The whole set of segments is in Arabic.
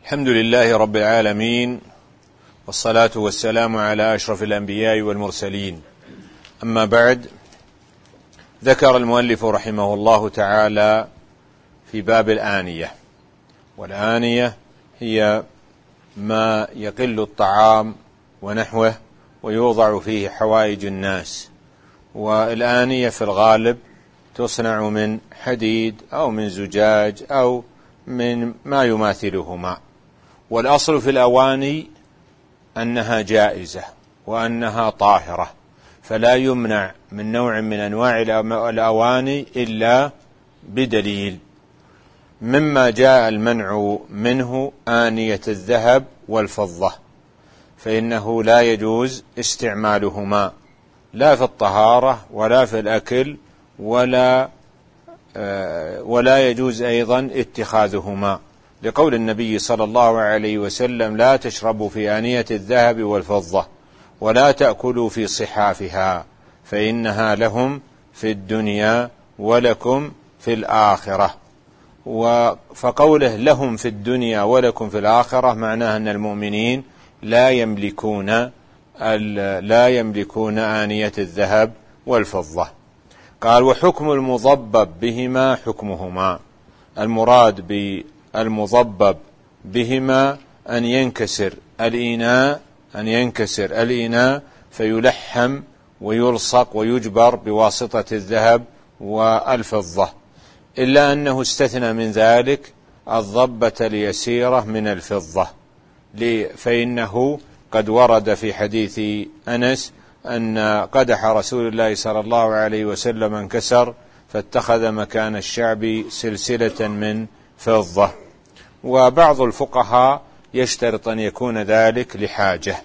الحمد لله رب العالمين، والصلاة والسلام على أشرف الأنبياء والمرسلين. أما بعد، ذكر المؤلف رحمه الله تعالى في باب الآنية، والآنية هي ما يقل الطعام ونحوه ويوضع فيه حوائج الناس، والآنية في الغالب تصنع من حديد أو من زجاج أو من ما يماثلهما. والأصل في الأواني أنها جائزة وأنها طاهرة، فلا يمنع من نوع من أنواع الأواني إلا بدليل. مما جاء المنع منه آنية الذهب والفضة، فإنه لا يجوز استعمالهما لا في الطهارة ولا في الأكل، ولا يجوز أيضا اتخاذهما، لقول النبي صلى الله عليه وسلم: لا تشربوا في آنية الذهب والفضة ولا تأكلوا في صحافها فإنها لهم في الدنيا ولكم في الآخرة. فقوله لهم في الدنيا ولكم في الآخرة معناه أن المؤمنين لا يملكون آنية الذهب والفضة. قال: وحكم المضبب بهما حكمهما. المراد بالمضبب بهما أن ينكسر الإناء فيلحم ويلصق ويجبر بواسطة الذهب والفضة، إلا أنه استثنى من ذلك الضبة اليسيرة من الفضة، فإنه قد ورد في حديث أنس أن قدح رسول الله صلى الله عليه وسلم انكسر فاتخذ مكان الشعب سلسلة من فضة. وبعض الفقهاء يشترط أن يكون ذلك لحاجة.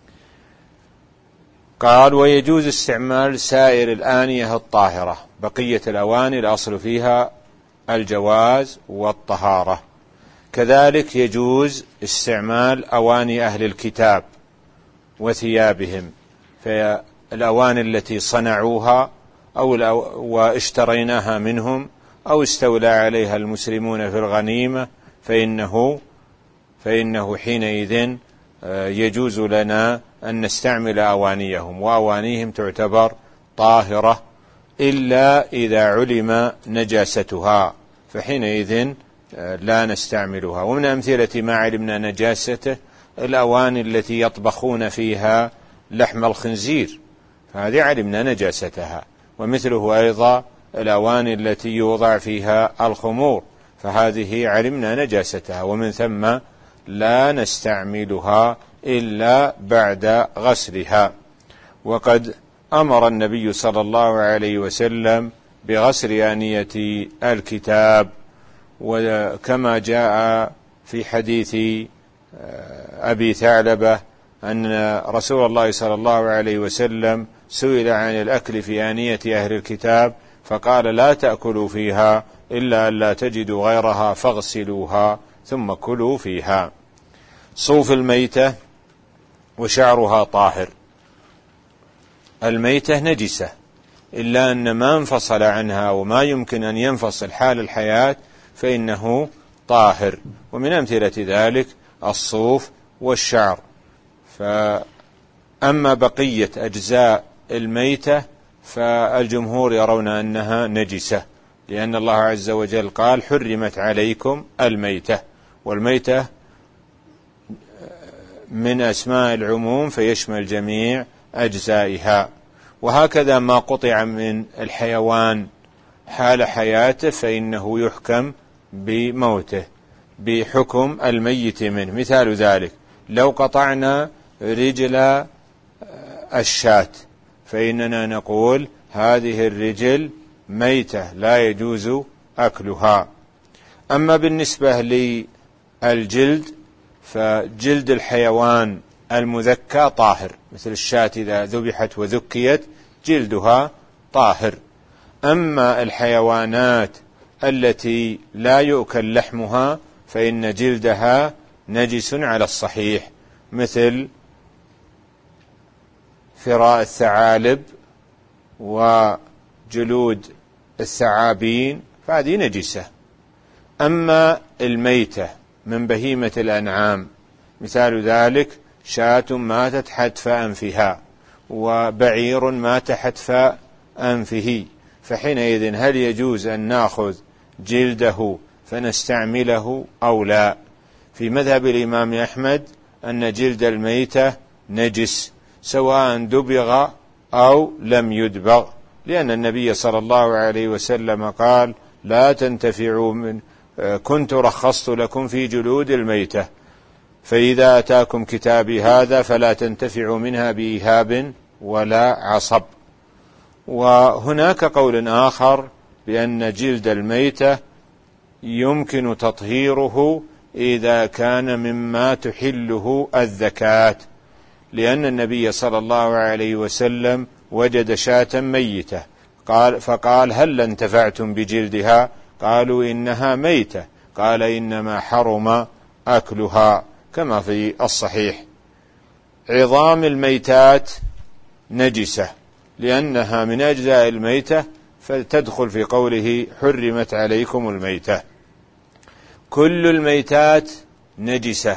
قال: ويجوز استعمال سائر الآنية الطاهرة. بقية الأواني الأصل فيها الجواز والطهارة. كذلك يجوز استعمال أواني أهل الكتاب وثيابهم، فالأواني التي صنعوها واشتريناها منهم أو استولى عليها المسلمون في الغنيمة، فإنه حينئذ يجوز لنا أن نستعمل أوانيهم، وأوانيهم تعتبر طاهرة إلا إذا علم نجاستها، فحينئذ لا نستعملها. ومن أمثلة ما علمنا نجاسته الأواني التي يطبخون فيها لحم الخنزير، فهذه علمنا نجاستها. ومثله أيضا الأواني التي يوضع فيها الخمور، فهذه علمنا نجاستها، ومن ثم لا نستعملها إلا بعد غسلها. وقد أمر النبي صلى الله عليه وسلم بغسل آنية الكتاب، وكما جاء في حديث أبي ثعلبة أن رسول الله صلى الله عليه وسلم سئل عن الأكل في آنية أهل الكتاب فقال: لا تأكلوا فيها إلا أن لا تجدوا غيرها فاغسلوها ثم كلوا فيها. صوف الميتة وشعرها طاهر. الميتة نجسة إلا أن ما انفصل عنها وما يمكن أن ينفصل حال الحياة فإنه طاهر، ومن أمثلة ذلك الصوف والشعر. فأما بقية أجزاء الميتة فالجمهور يرون أنها نجسة، لأن الله عز وجل قال: حرمت عليكم الميتة، والميتة من أسماء العموم فيشمل جميع أجزائها. وهكذا ما قطع من الحيوان حال حياته فإنه يحكم بموته بحكم الميت منه. مثال ذلك: لو قطعنا رجل الشاة فإننا نقول هذه الرجل ميتة لا يجوز أكلها. أما بالنسبة للجلد فجلد الحيوان المذكى طاهر، مثل الشاة إذا ذبحت وذكيت جلدها طاهر. أما الحيوانات التي لا يؤكل لحمها فإن جلدها نجس على الصحيح، مثل فراء الثعالب وجلود الثعابين، فهذه نجسة. أما الميتة من بهيمة الأنعام، مثال ذلك شاة ماتت حتف أنفها، وبعير مات حتف أنفه، فحينئذ هل يجوز أن نأخذ جلده فنستعمله أو لا؟ في مذهب الإمام أحمد أن جلد الميتة نجس سواء دبغ أو لم يدبغ، لأن النبي صلى الله عليه وسلم قال: لا تنتفعوا من كنت رخصت لكم في جلود الميتة، فإذا أتاكم كتابي هذا فلا تنتفعوا منها بإيهاب ولا عصب. وهناك قول آخر بأن جلد الميتة يمكن تطهيره إذا كان مما تحله الذكاة، لأن النبي صلى الله عليه وسلم وجد شاة ميتة فقال: هل انتفعتم بجلدها؟ قالوا: إنها ميتة. قال: إنما حرم أكلها، كما في الصحيح. عظام الميتات نجسة لأنها من أجزاء الميتة، فتدخل في قوله: حرمت عليكم الميتة. كل الميتات نجسة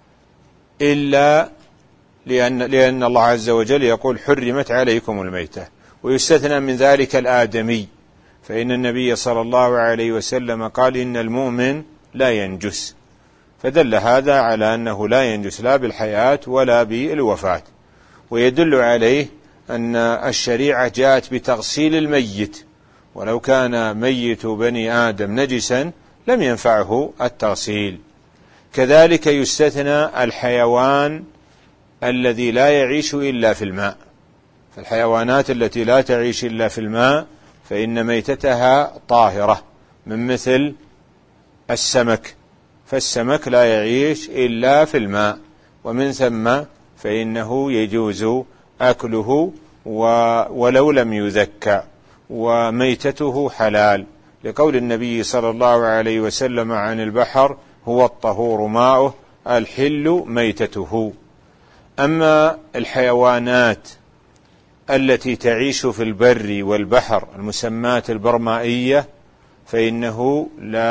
إلا لأن الله عز وجل يقول: حرمت عليكم الميتة، ويستثنى من ذلك الآدمي، فإن النبي صلى الله عليه وسلم قال: إن المؤمن لا ينجس، فدل هذا على أنه لا ينجس لا بالحياة ولا بالوفاة. ويدل عليه أن الشريعة جاءت بتغسيل الميت، ولو كان ميت بني آدم نجسا لم ينفعه التغسيل. كذلك يستثنى الحيوان الذي لا يعيش إلا في الماء، فالحيوانات التي لا تعيش إلا في الماء فإن ميتتها طاهرة، من مثل السمك، فالسمك لا يعيش إلا في الماء، ومن ثم فإنه يجوز أكله ولو لم يذكى، وميتته حلال، لقول النبي صلى الله عليه وسلم عن البحر: هو الطهور ماؤه الحل ميتته. أما الحيوانات التي تعيش في البر والبحر المسمات البرمائية فإنه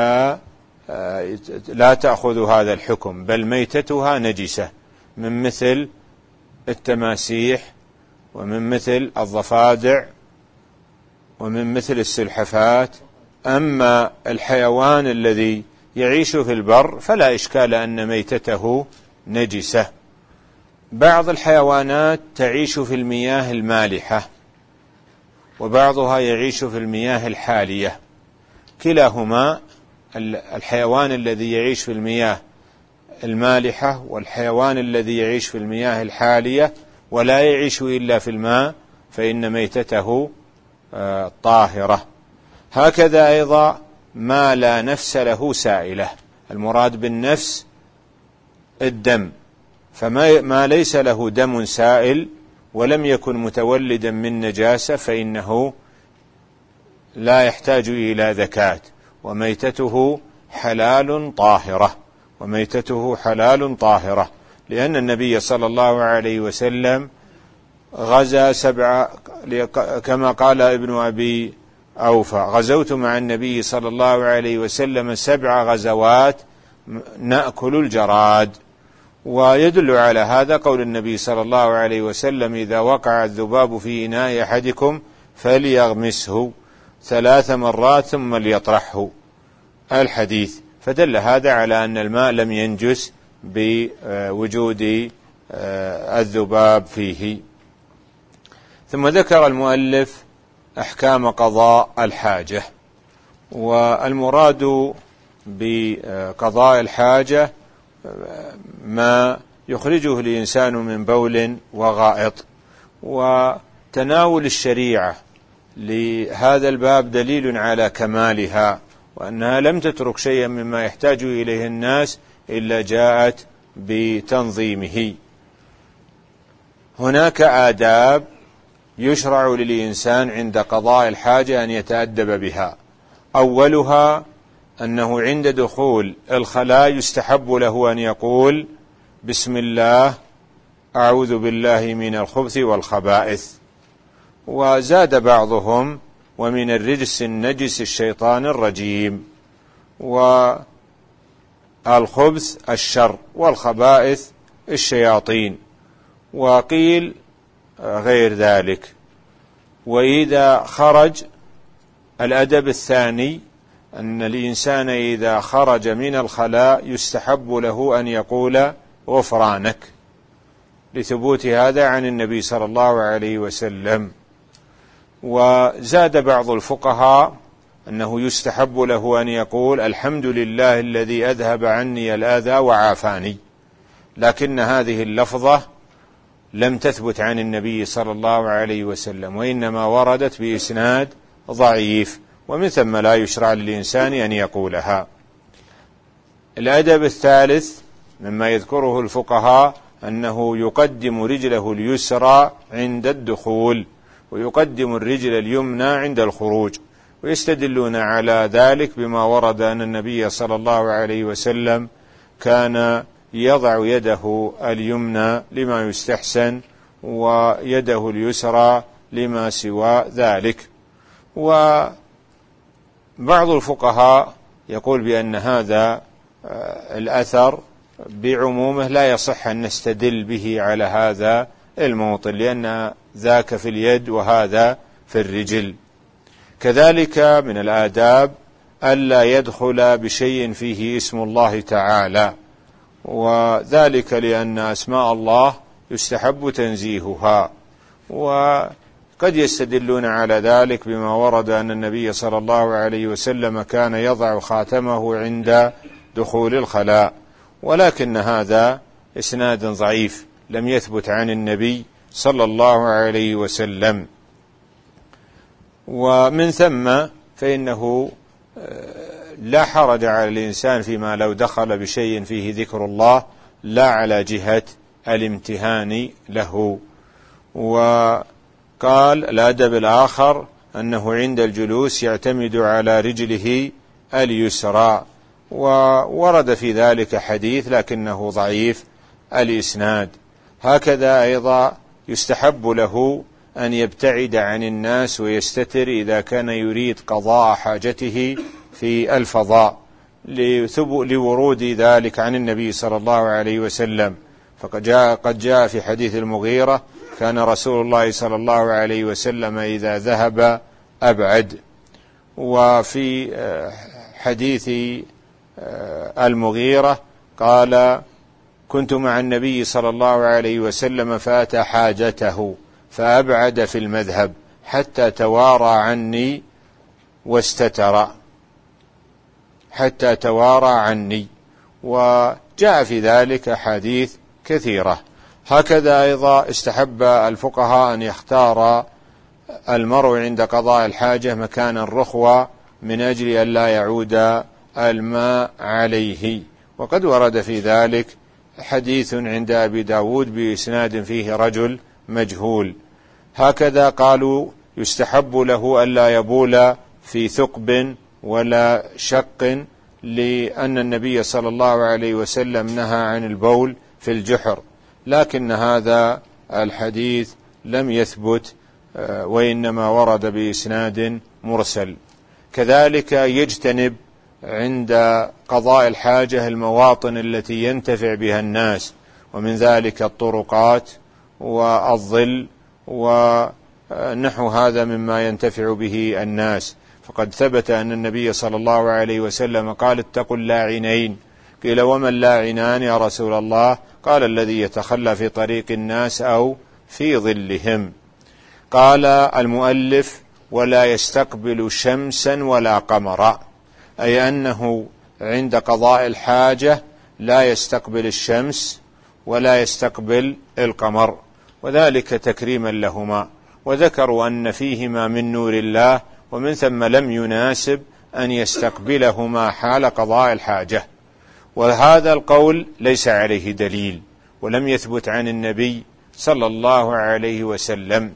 لا تأخذ هذا الحكم، بل ميتتها نجسة، من مثل التماسيح، ومن مثل الضفادع، ومن مثل السلحفات. أما الحيوان الذي يعيش في البر فلا إشكال أن ميتته نجسة. بعض الحيوانات تعيش في المياه المالحة، وبعضها يعيش في المياه الحالية، كلاهما الحيوان الذي يعيش في المياه المالحة والحيوان الذي يعيش في المياه الحالية ولا يعيش إلا في الماء فإن ميتته طاهرة. هكذا أيضا ما لا نفس له سائلة، المراد بالنفس الدم، فما ليس له دم سائل ولم يكن متولدا من نجاسة فإنه لا يحتاج إلى زكاة، وميتته حلال طاهرة، وميتته حلال طاهرة، لأن النبي صلى الله عليه وسلم غزا 7، كما قال ابن أبي أوفى: غزوت مع النبي صلى الله عليه وسلم 7 غزوات نأكل الجراد. ويدل على هذا قول النبي صلى الله عليه وسلم: إذا وقع الذباب في إناء أحدكم فليغمسه 3 مرات ثم ليطرحه، الحديث. فدل هذا على أن الماء لم ينجس بوجود الذباب فيه. ثم ذكر المؤلف أحكام قضاء الحاجة. والمراد بقضاء الحاجة ما يخرجه الإنسان من بول وغائط. وتناول الشريعة لهذا الباب دليل على كمالها، وأنها لم تترك شيئا مما يحتاج إليه الناس إلا جاءت بتنظيمه. هناك آداب يشرع للإنسان عند قضاء الحاجة أن يتأدب بها. أولها أنه عند دخول الخلاء يستحب له أن يقول: بسم الله، أعوذ بالله من الخبث والخبائث. وزاد بعضهم: ومن الرجس النجس الشيطان الرجيم. الخبث الشر، والخبائث الشياطين، وقيل غير ذلك. وإذا خرج الأدب الثاني أن الإنسان إذا خرج من الخلاء يستحب له أن يقول غفرانك، لثبوت هذا عن النبي صلى الله عليه وسلم. وزاد بعض الفقهاء أنه يستحب له أن يقول الحمد لله الذي أذهب عني الأذى وعافاني، لكن هذه اللفظة لم تثبت عن النبي صلى الله عليه وسلم، وإنما وردت بإسناد ضعيف، ومن ثم لا يشرع للإنسان أن يقولها. الأدب الثالث مما يذكره الفقهاء أنه يقدم رجله اليسرى عند الدخول، ويقدم الرجل اليمنى عند الخروج، ويستدلون على ذلك بما ورد أن النبي صلى الله عليه وسلم كان يضع يده اليمنى لما يستحسن ويده اليسرى لما سوى ذلك. وبعض الفقهاء يقول بأن هذا الأثر بعمومه لا يصح أن نستدل به على هذا الموطن، لأن ذاك في اليد وهذا في الرجل. كذلك من الآداب ألا يدخل بشيء فيه اسم الله تعالى، وذلك لأن أسماء الله يستحب تنزيهها، وقد يستدلون على ذلك بما ورد أن النبي صلى الله عليه وسلم كان يضع خاتمه عند دخول الخلاء، ولكن هذا إسناد ضعيف لم يثبت عن النبي صلى الله عليه وسلم. ومن ثم فإنه لا حرج على الإنسان فيما لو دخل بشيء فيه ذكر الله، لا على جهة الامتهان له. وقال الأدب الآخر أنه عند الجلوس يعتمد على رجله اليسرى، وورد في ذلك حديث لكنه ضعيف الإسناد. هكذا أيضا يستحب له أن يبتعد عن الناس ويستتر إذا كان يريد قضاء حاجته في الفضاء، لورود ذلك عن النبي صلى الله عليه وسلم. قد جاء في حديث المغيرة كان رسول الله صلى الله عليه وسلم إذا ذهب أبعد. وفي حديث المغيرة قال كنت مع النبي صلى الله عليه وسلم فأتى حاجته فأبعد في المذهب حتى توارى عني واستتر، حتى توارى عني. وجاء في ذلك أحاديث كثيرة. هكذا أيضا استحب الفقهاء أن يختار المرء عند قضاء الحاجة مكانا رخوة من أجل أن لا يعود الماء عليه، وقد ورد في ذلك حديث عند أبي داود بإسناد فيه رجل مجهول. هكذا قالوا يستحب له ألا يبول في ثقب ولا شق، لأن النبي صلى الله عليه وسلم نهى عن البول في الجحر، لكن هذا الحديث لم يثبت وإنما ورد بإسناد مرسل. كذلك يجتنب عند قضاء الحاجة المواطن التي ينتفع بها الناس، ومن ذلك الطرقات والظل ونحو هذا مما ينتفع به الناس. فقد ثبت أن النبي صلى الله عليه وسلم قال اتقوا اللاعنين. قيل وما اللاعنان يا رسول الله؟ قال الذي يتخلى في طريق الناس أو في ظلهم. قال المؤلف ولا يستقبل شمسا ولا قمرا، أي أنه عند قضاء الحاجة لا يستقبل الشمس ولا يستقبل القمر، وذلك تكريما لهما، وذكروا أن فيهما من نور الله، ومن ثم لم يناسب أن يستقبلهما حال قضاء الحاجة. وهذا القول ليس عليه دليل ولم يثبت عن النبي صلى الله عليه وسلم،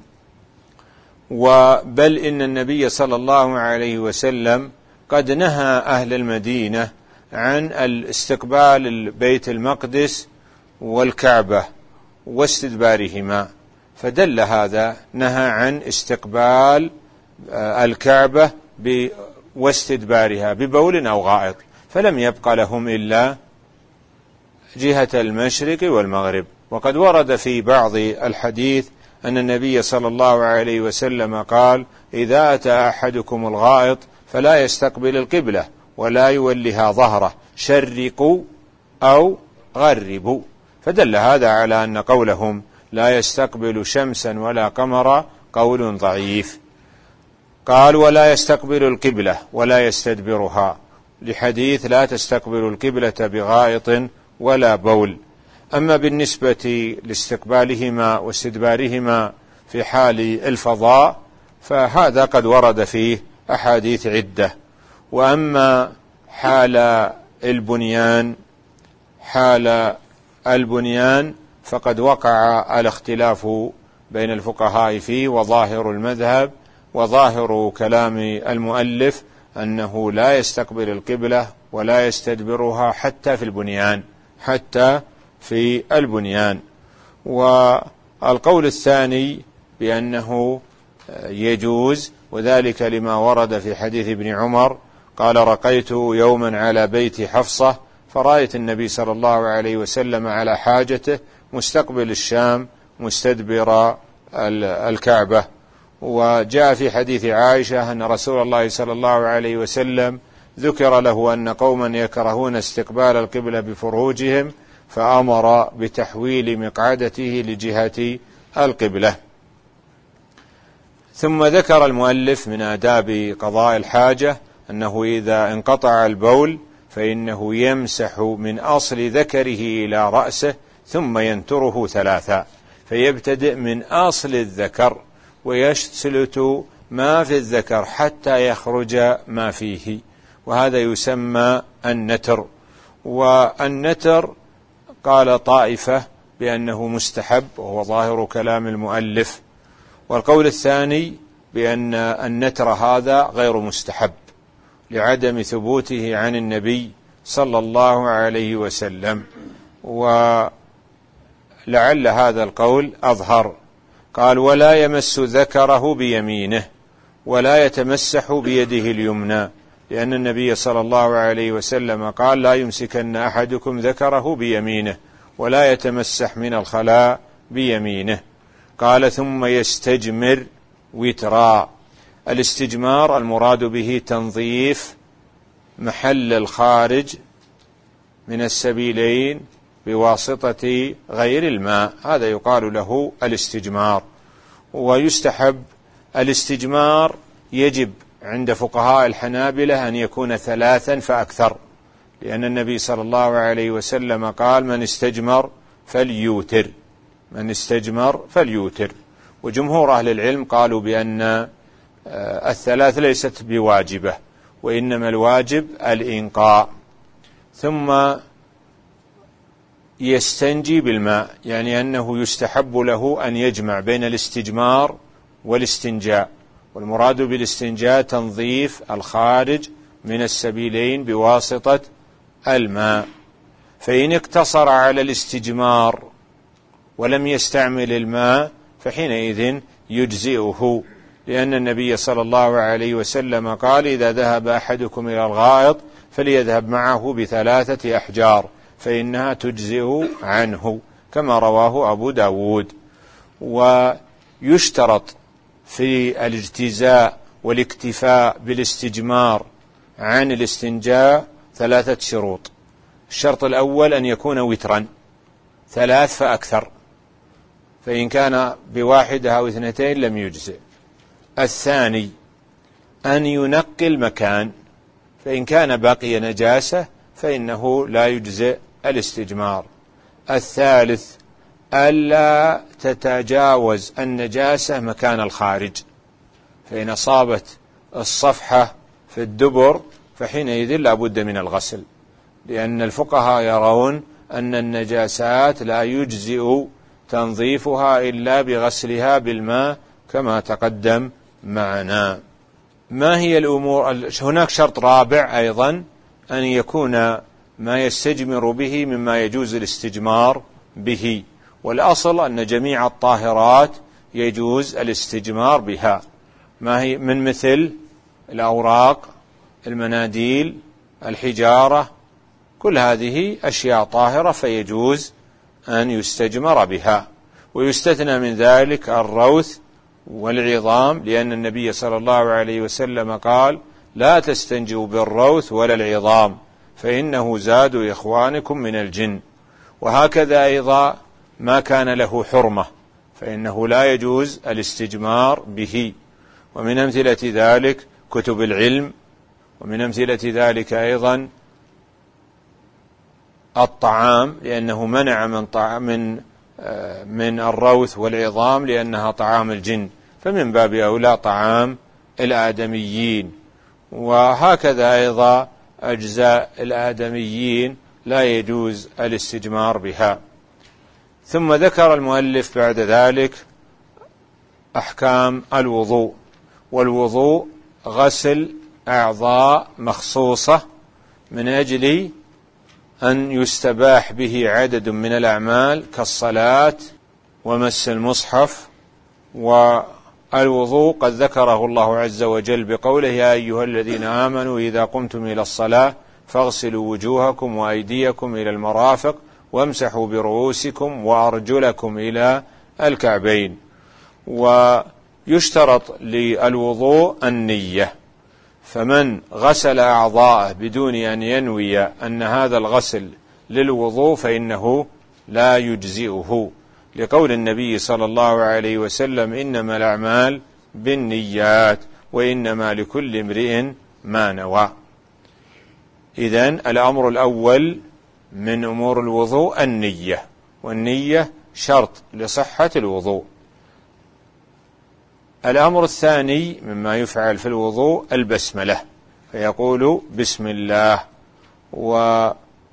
بل إن النبي صلى الله عليه وسلم قد نهى أهل المدينة عن الاستقبال بيت المقدس والكعبة واستدبارهما، فدل هذا نهى عن استقبال الكعبة واستدبارها ببول أو غائط، فلم يبق لهم إلا جهة المشرق والمغرب. وقد ورد في بعض الحديث أن النبي صلى الله عليه وسلم قال: إذا أتى أحدكم الغائط فلا يستقبل القبلة ولا يولها ظهره، شرقوا أو غربوا. فدل هذا على أن قولهم لا يستقبل شمسا ولا قمرا قول ضعيف. قال: ولا يستقبل القبلة ولا يستدبرها، لحديث لا تستقبل القبلة بغائط ولا بول. أما بالنسبة لاستقبالهما واستدبارهما في حال الفضاء فهذا قد ورد فيه أحاديث عدة. وأما حال البنيان فقد وقع الاختلاف بين الفقهاء فيه، وظاهر المذهب وظاهر كلام المؤلف أنه لا يستقبل القبلة ولا يستدبرها حتى في البنيان. والقول الثاني بأنه يجوز، وذلك لما ورد في حديث ابن عمر قال: رقيت يوما على بيت حفصة فرأيت النبي صلى الله عليه وسلم على حاجته مستقبل الشام مستدبر الكعبة. وجاء في حديث عائشة أن رسول الله صلى الله عليه وسلم ذكر له أن قوما يكرهون استقبال القبلة بفروجهم فأمر بتحويل مقعدته لجهة القبلة. ثم ذكر المؤلف من آداب قضاء الحاجة أنه إذا انقطع البول فإنه يمسح من أصل ذكره إلى رأسه ثم ينتره 3، فيبتدئ من أصل الذكر ويسلت ما في الذكر حتى يخرج ما فيه، وهذا يسمى النتر. والنتر قال طائفة بأنه مستحب، وهو ظاهر كلام المؤلف. والقول الثاني بأن النتر هذا غير مستحب لعدم ثبوته عن النبي صلى الله عليه وسلم، ولعل هذا القول أظهر. قال: ولا يمس ذكره بيمينه ولا يتمسح بيده اليمنى، لأن النبي صلى الله عليه وسلم قال: لا يمسكن أحدكم ذكره بيمينه ولا يتمسح من الخلاء بيمينه. قال: ثم يستجمر وترا. الاستجمار المراد به تنظيف محل الخارج من السبيلين بواسطة غير الماء، هذا يقال له الاستجمار. ويستحب الاستجمار، يجب عند فقهاء الحنابلة أن يكون 3 فأكثر، لأن النبي صلى الله عليه وسلم قال: من استجمر فليوتر. وجمهور أهل العلم قالوا بأن 3 ليست بواجبة، وإنما الواجب الإنقاء. ثم يستنجي بالماء، يعني أنه يستحب له أن يجمع بين الاستجمار والاستنجاء، والمراد بالاستنجاء تنظيف الخارج من السبيلين بواسطة الماء. فإن اقتصر على الاستجمار ولم يستعمل الماء فحينئذ يجزئه، لأن النبي صلى الله عليه وسلم قال: إذا ذهب أحدكم إلى الغائط فليذهب معه ب3 أحجار فإنها تجزئ عنه، كما رواه أبو داود. ويشترط في الاجتزاء والاكتفاء بالاستجمار عن الاستنجاء 3 شروط. الشرط الأول أن يكون وترا 3 فأكثر، فإن كان ب1 أو 2 لم يجزئ. الثاني أن ينقي المكان، فإن كان بقي نجاسة فإنه لا يجزئ الاستجمار. الثالث ألا تتجاوز النجاسة مكان الخارج، فإن أصابت الصفحة في الدبر فحينئذ لا بد من الغسل، لأن الفقهاء يرون أن النجاسات لا يجزئ تنظيفها إلا بغسلها بالماء كما تقدم معنا. ما هي الأمور؟ هناك شرط رابع أيضا، أن يكون ما يستجمر به مما يجوز الاستجمار به، والأصل أن جميع الطاهرات يجوز الاستجمار بها، ما هي من مثل الأوراق، المناديل، الحجارة، كل هذه أشياء طاهرة فيجوز أن يستجمر بها. ويستثنى من ذلك الروث والعظام، لأن النبي صلى الله عليه وسلم قال: لا تستنجوا بالروث ولا العظام فإنه زاد إخوانكم من الجن. وهكذا أيضا ما كان له حرمة فإنه لا يجوز الاستجمار به. ومن أمثلة ذلك كتب العلم، ومن أمثلة ذلك أيضا الطعام، لأنه منع من الروث والعظام لأنها طعام الجن، فمن باب أولى طعام الآدميين. وهكذا أيضا أجزاء الآدميين لا يجوز الاستجمار بها. ثم ذكر المؤلف بعد ذلك أحكام الوضوء. والوضوء غسل أعضاء مخصوصة من أجل أن يستباح به عدد من الأعمال كالصلاة ومس المصحف. والوضوء قد ذكره الله عز وجل بقوله: يا أيها الذين آمنوا إذا قمتم إلى الصلاة فاغسلوا وجوهكم وأيديكم إلى المرافق وامسحوا برؤوسكم وأرجلكم إلى الكعبين. ويشترط للوضوء النية، فمن غسل أعضاءه بدون أن ينوي أن هذا الغسل للوضوء فإنه لا يجزئه، لقول النبي صلى الله عليه وسلم: إنما الأعمال بالنيات وإنما لكل امرئ ما نوى. إذن الأمر الأول من أمور الوضوء النية، والنية شرط لصحة الوضوء. الأمر الثاني مما يفعل في الوضوء البسملة، فيقول: بسم الله. وقد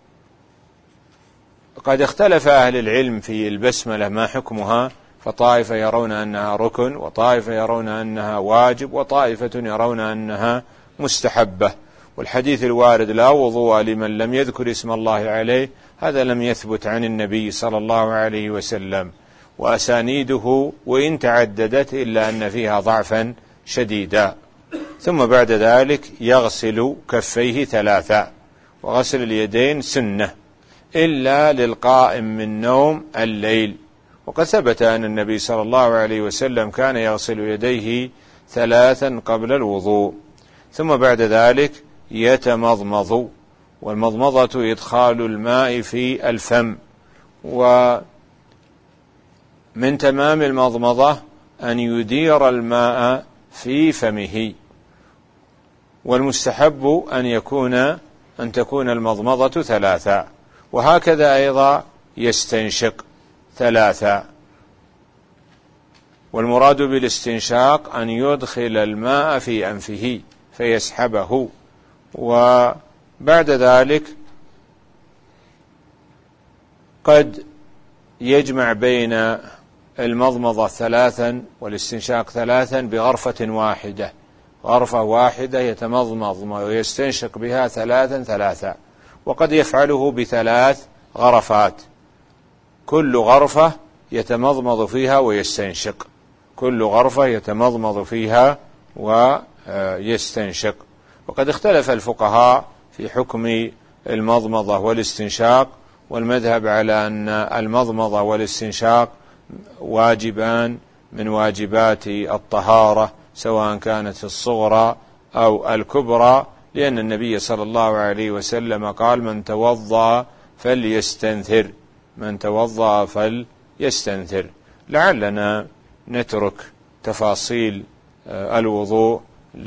اختلف أهل العلم في البسملة ما حكمها، فطائفة يرون أنها ركن، وطائفة يرون أنها واجب، وطائفة يرون أنها مستحبة. والحديث الوارد: لا وضوء لمن لم يذكر اسم الله عليه، هذا لم يثبت عن النبي صلى الله عليه وسلم، وأسانيده وإن تعددت إلا أن فيها ضعفا شديدا. ثم بعد ذلك يغسل كفيه 3، وغسل اليدين سنة إلا للقائم من نوم الليل. وقد ثبت أن النبي صلى الله عليه وسلم كان يغسل يديه 3 قبل الوضوء. ثم بعد ذلك يتمضمض، والمضمضة إدخال الماء في الفم. ومن تمام المضمضة أن يدير الماء في فمه. والمستحب أن تكون المضمضة 3، وهكذا أيضا يستنشق 3. والمراد بالاستنشاق أن يدخل الماء في أنفه فيسحبه. وبعد ذلك قد يجمع بين المضمضة 3 والاستنشاق 3 بغرفة واحدة، غرفة واحدة يتمضمض ويستنشق بها 3 وقد يفعله ب3 غرفات، كل غرفة يتمضمض فيها ويستنشق، كل غرفة يتمضمض فيها ويستنشق. وقد اختلف الفقهاء في حكم المضمضة والاستنشاق، والمذهب على أن المضمضة والاستنشاق واجبان من واجبات الطهارة، سواء كانت الصغرى أو الكبرى، لأن النبي صلى الله عليه وسلم قال: من توضأ فليستنثر، من توضأ فليستنثر. لعلنا نترك تفاصيل الوضوء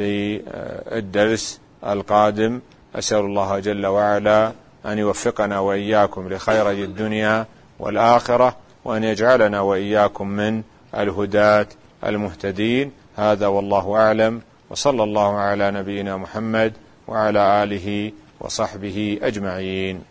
للدرس القادم. أسأل الله جل وعلا أن يوفقنا وإياكم لخيري الدنيا والآخرة، وأن يجعلنا وإياكم من الهداة المهتدين. هذا والله أعلم، وصلى الله على نبينا محمد وعلى آله وصحبه أجمعين.